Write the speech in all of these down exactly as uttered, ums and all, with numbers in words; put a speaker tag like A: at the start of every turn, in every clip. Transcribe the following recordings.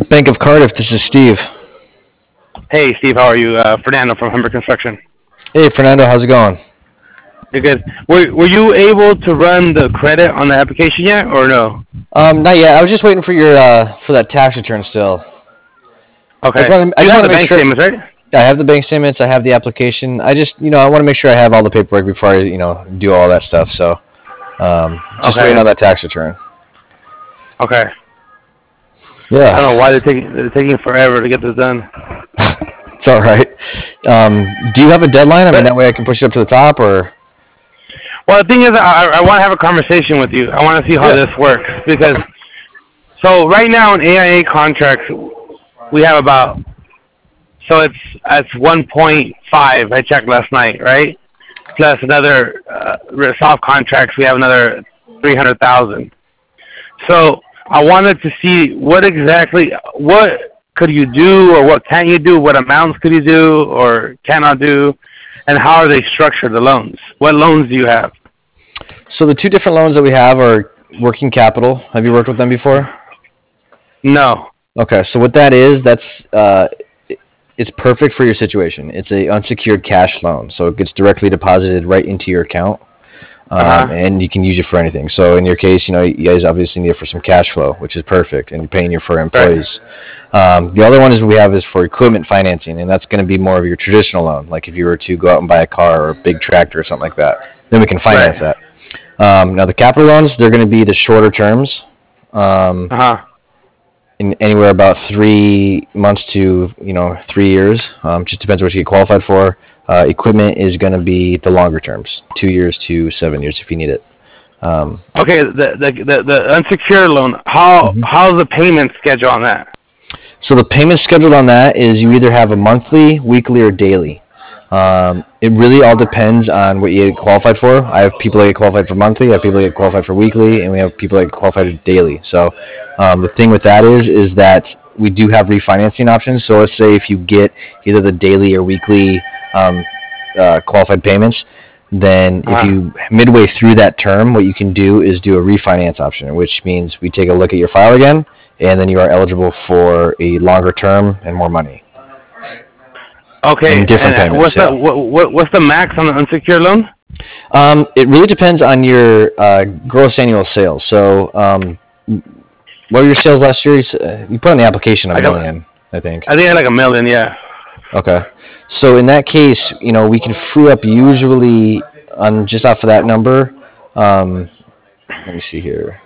A: Bank of Cardiff. This is Steve.
B: Hey, Steve, how are you? Uh, Fernando from Humber Construction.
A: Hey, Fernando. How's it going?
B: You're good. Were Were you able to run the credit on the application yet, or no?
A: Um, not yet. I was just waiting for your uh, for that tax return still. I just
B: Okay.
A: want to. I
B: You
A: just
B: have
A: want
B: the
A: to make
B: bank
A: sure.
B: statements, right?
A: I have the bank statements. I have the application. I just, you know, I want to make sure I have all the paperwork before I, you know, do all that stuff. So, um, just waiting
B: Okay.
A: on that tax return.
B: Okay. I don't know
A: Yeah,
B: why they're taking they're taking forever to get this done.
A: it's all right. Um, do you have a deadline? I mean,
B: But
A: that way I can push it up to the top, or
B: well, the thing is, I I want to have a conversation with you. I want to see how
A: yeah.
B: this works because so right now in A I A contracts we have about so it's it's one point five. I checked last night, right? Plus another uh, soft contracts, we have another three hundred thousand. So I wanted to see what exactly what could you do, or what can you do, what amounts could you do, or cannot do, and how are they structured? The loans. What loans do you have?
A: So the two different loans that we have are working capital. Have you worked with them before?
B: No.
A: Okay, so what that is, that's uh, it's perfect for your situation. It's a unsecured cash loan, so it gets directly deposited right into your account,
B: Uh
A: um,
B: huh.
A: and you can use it for anything. So in your case, you know, you guys obviously need it for some cash flow, which is perfect, and you're paying your for
B: Right.
A: employees. Um, the other one is we have is for equipment financing, and that's going to be more of your traditional loan, like if you were to go out and buy a car or a big tractor or something like that. Then we can finance
B: Right.
A: that. Um, now the capital loans, they're going to be the shorter terms. Um,
B: Uh huh.
A: in anywhere about three months to you know three years. Um, just depends what you get qualified for. Uh, equipment is going to be the longer terms, two years to seven years if you need it. Um,
B: Okay. The, the the the unsecured loan. How
A: mhm.
B: how's the payment schedule on that?
A: So the payment scheduled on that is you either have a monthly, weekly, or daily. Um, it really all depends on what you get qualified for. I have people that get qualified for monthly, I have people that get qualified for weekly, and we have people that get qualified daily. So um, the thing with that is, is that we do have refinancing options. So let's say if you get either the daily or weekly um, uh, qualified payments, then if
B: Uh huh.
A: you midway through that term, what you can do is do a refinance option, which means we take a look at your file again, and then you are eligible for a longer term and more money
B: Okay.
A: and different
B: And
A: payments.
B: what's the
A: Yeah.
B: what, what what's the max on the unsecured loan?
A: Um, it really depends on your uh, gross annual sales. So, um, what were your sales last year? You, s- uh, you put on the application a
B: Like a,
A: million, I think.
B: I think I like a million. Yeah.
A: Okay. So in that case, you know, we can free up usually on just off of that number. Um, let me see here.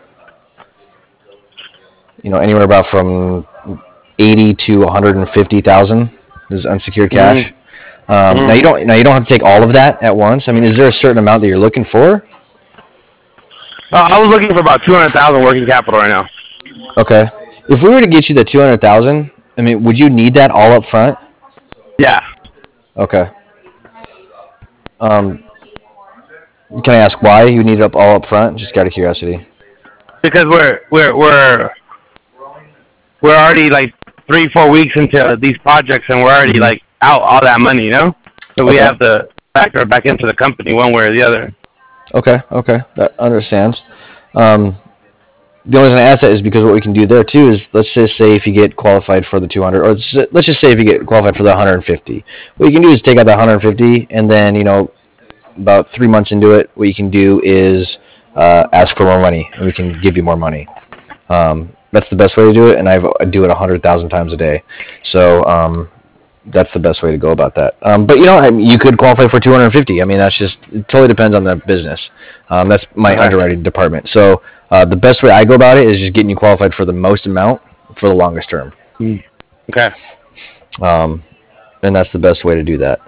A: You know, anywhere about from eighty to one hundred fifty thousand is unsecured
B: Mhm.
A: cash. Um, now you
B: Mhm.
A: don't now you don't have to take all of that at once. I mean, is there a certain amount that you're looking for?
B: Uh, I was looking for about two hundred thousand working capital right now.
A: Okay. If we were to get you the two hundred thousand, I mean, would you need that all up front?
B: Yeah.
A: Okay. Um, can I ask why you need it up all up front? Just out of curiosity.
B: Because we're we're we're we're already like three four weeks into these projects, and we're already
A: Hmm.
B: like out all that money, you know. So we
A: Okay.
B: have to factor it back into the company one way or the other.
A: Okay. Okay. That understands. Um, the only reason I ask that is because what we can do there too is let's just say if you get qualified for the two hundred, or let's let's just say if you get qualified for the one hundred fifty, what you can do is take out the one hundred fifty, and then you know about three months into it, what you can do is uh, ask for more money, and we can give you more money. Um, that's the best way to do it, and I've, I do it a hundred thousand times a day. So um, that's the best way to go about that. Um, but you know, I mean, you could qualify for two hundred fifty. I mean, that's just it totally depends on the business. Um, that's my
B: Okay.
A: underwriting department. So uh, the best way I go about it is just getting you qualified for the most amount for the longest term,
B: Mm. Okay.
A: um, and that's the best way to do that.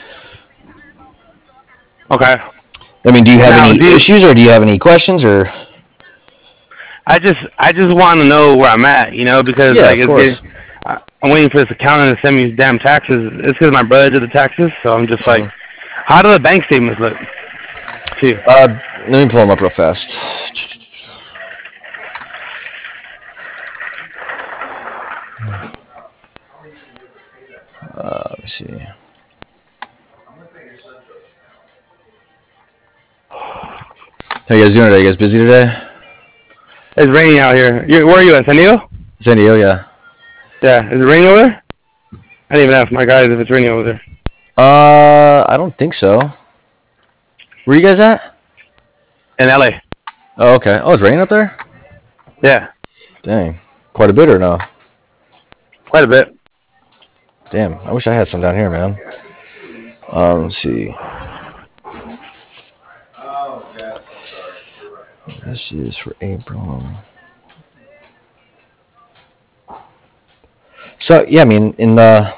B: Okay.
A: I mean, do you have
B: Now,
A: any
B: do you,
A: issues or do you have any questions or?
B: I just I just want to know where I'm at, you know, because
A: Yeah,
B: like
A: of
B: it's getting.
A: course.
B: I- I'm waiting for this accountant to send me damn taxes. It's because my brother did the taxes, so I'm just like,
A: Mhm.
B: how do the bank statements look to you?
A: Uh, let me pull them up real fast. Uh, let me see. How you guys doing today? You guys busy today?
B: It's raining out here. You, where are you at, San Diego?
A: San Diego, yeah.
B: Yeah. Is it raining over there? I didn't even ask my guys if it's raining over there.
A: Uh, I don't think so. Where you guys at?
B: In L A.
A: Oh, okay. Oh, it's raining up there?
B: Yeah.
A: Dang. Quite a bit or no?
B: Quite a bit.
A: Damn. I wish I had some down here, man. Um, let's see. This is for April. So yeah, I mean in the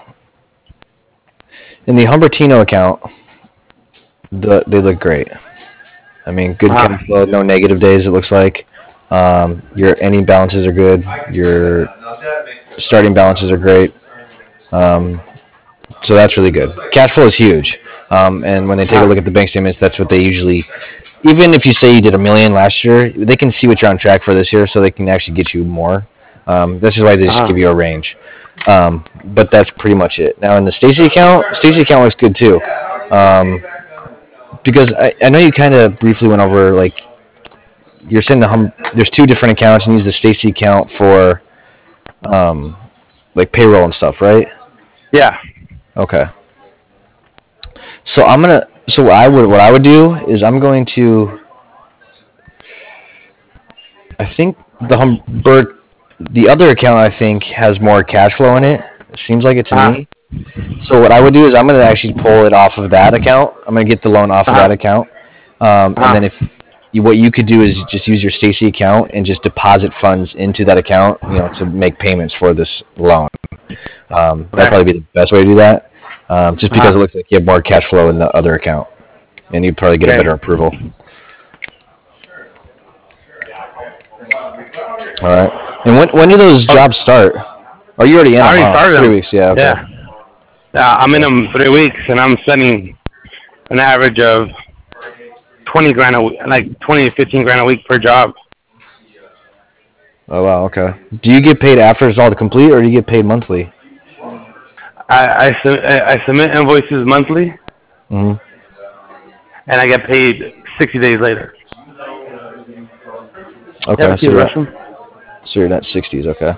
A: in the Humbertino account, the they look great. I mean, good
B: Ah.
A: cash flow, no negative days. It looks like um, your ending balances are good. Your starting balances are great. Um, so that's really good. Cash flow is huge. Um, and when they take a look at the bank statements, that's what they usually. Even if you say you did a million last year, they can see what you're on track for this year, so they can actually get you more. Um, that's just why they just
B: Uh-huh.
A: give you a range. Um, but that's pretty much it. Now in the Stacy account, Stacy account looks good too. Um, because I, I know you kind of briefly went over like you're saying the hum. There's two different accounts, and use the Stacy account for um, like payroll and stuff, right?
B: Yeah.
A: Okay. So I'm gonna. So I would. What I would do is I'm going to. I think the Humbert, the other account I think has more cash flow in it. It seems like it to
B: Uh-huh.
A: me. So what I would do is I'm gonna actually pull it off of that account. I'm gonna get the loan off of
B: Uh-huh.
A: that account, um, and
B: Uh-huh.
A: then if you, what you could do is just use your Stacy account and just deposit funds into that account, you know, to make payments for this loan. Um, that'd
B: Okay.
A: probably be the best way to do that, um, just because
B: Uh-huh.
A: it looks like you have more cash flow in the other account, and you'd probably get a
B: Okay.
A: better approval. All right. And when when do those
B: Oh,
A: jobs start? Are you already in
B: I
A: them?
B: already
A: Huh?
B: started
A: Three
B: them.
A: weeks. Yeah. Okay.
B: Yeah. Yeah. I'm in
A: Okay.
B: them three weeks, and I'm spending an average of twenty grand a week, like twenty to fifteen grand a week per job.
A: Oh wow. Okay. Do you get paid after it's all complete, or do you get paid monthly?
B: I I, su- I I submit invoices monthly,
A: hmm
B: and I get paid sixty days later. You
A: Okay.
B: ever see
A: So
B: the
A: you're at,
B: restroom?
A: so you're at sixties. Okay.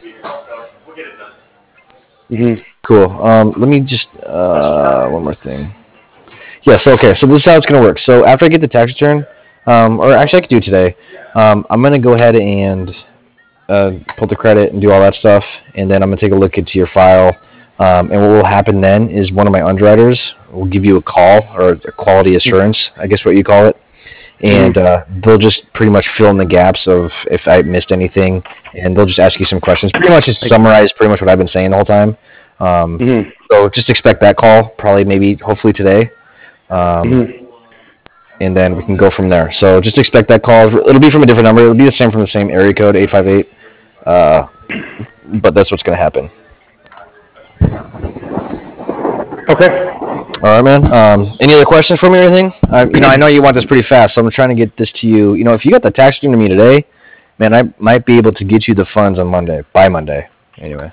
B: Mm-hmm.
A: Cool. Um, let me just uh, one more thing. Yes. Okay. So this is how it's gonna work. So after I get the tax return, um, or actually I could do it today. Um, I'm gonna go ahead and uh, pull the credit and do all that stuff, and then I'm gonna take a look into your file. Um, and what will happen then is one of my underwriters will give you a call or a quality assurance, I guess what you call it, and
B: Mm-hmm.
A: uh, they'll just pretty much fill in the gaps of if I missed anything, and they'll just ask you some questions. Pretty much just
B: Like,
A: summarize pretty much what I've been saying the whole time. Um,
B: mm-hmm.
A: so just expect that call, probably maybe hopefully today, um,
B: Mm-hmm.
A: and then we can go from there. So just expect that call. It'll be from a different number. It'll be the same from the same area code, eight five eight. Uh, but that's what's going to happen.
B: Okay.
A: All right, man. Um, any other questions for me or anything? Uh, you know, I know you want this pretty fast, so I'm trying to get this to you. You know, if you got the tax return to me today, man, I might be able to get you the funds on Monday, by Monday, anyway.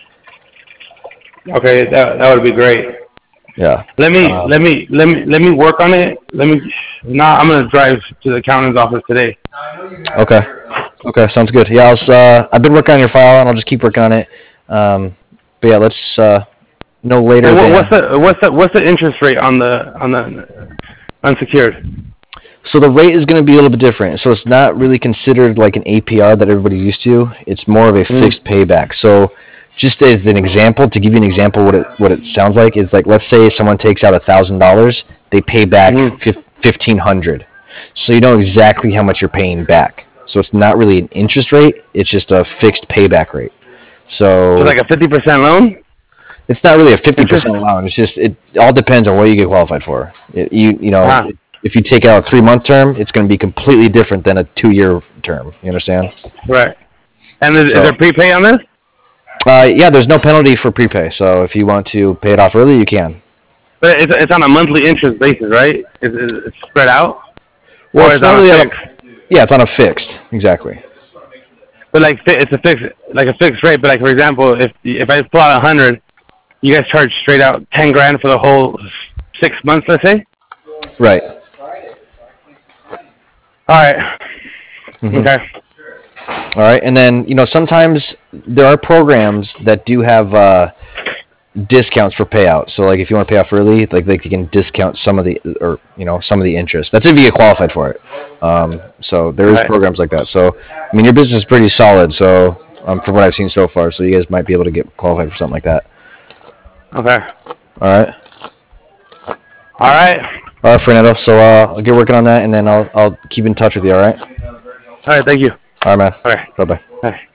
B: Okay. That that would be great.
A: Yeah.
B: Let me
A: Um,
B: let me let me let me work on it. Let me. Now I'm gonna drive to the accountant's office today.
A: okay. Okay, sounds good. Yeah, I'll, uh, I've been working on your file, and I'll just keep working on it. Um, but yeah, let's uh, no later
B: And what, what's
A: than.
B: the what's the what's the interest rate on the on the unsecured?
A: So the rate is going to be a little bit different. So it's not really considered like an A P R that everybody's used to. It's more of a fixed
B: Mm-hmm.
A: payback. So just as an example, to give you an example, what it what it sounds like is like, let's say someone takes out a thousand dollars, they pay back
B: Mm-hmm.
A: fifteen hundred. So you know exactly how much you're paying back. So it's not really an interest rate; it's just a fixed payback rate.
B: So
A: So
B: like a fifty percent loan
A: it's not really a fifty
B: interest.
A: percent loan. It's just it all depends on what you get qualified for. It, you you know,
B: Uh-huh.
A: if you take out a three month term, it's going to be completely different than a two year term. You understand?
B: Right. And is, is there
A: So
B: prepay on this?
A: uh, yeah, there's no penalty for prepay. So if you want to pay it off early, you can.
B: But it's it's on a monthly interest basis, right? Is it it's spread out,
A: Well,
B: or
A: it's
B: is it
A: not
B: on a
A: really on
B: fixed?
A: a yeah, it's on a fixed exactly.
B: But like fi- it's a fixed like a fixed rate. But like for example, if if I pull out a hundred, you guys charge straight out ten grand for the whole six months, let's say.
A: Right.
B: All right.
A: hmm
B: Okay.
A: All right, and then you know sometimes there are programs that do have uh, discounts for payout. So like if you want to pay off early, like they can discount some of the or you know some of the interest. That's if you get qualified for it. Um, so there is
B: Right.
A: programs like that. So I mean your business is pretty solid. So um, from what I've seen so far, so you guys might be able to get qualified for something like that.
B: Okay.
A: All right.
B: All right.
A: All right, Fernando. So uh, I'll get working on that, and then I'll I'll keep in touch with you. All right.
B: All right. Thank you.
A: All right, man.
B: All right.
A: Bye bye.
B: All right.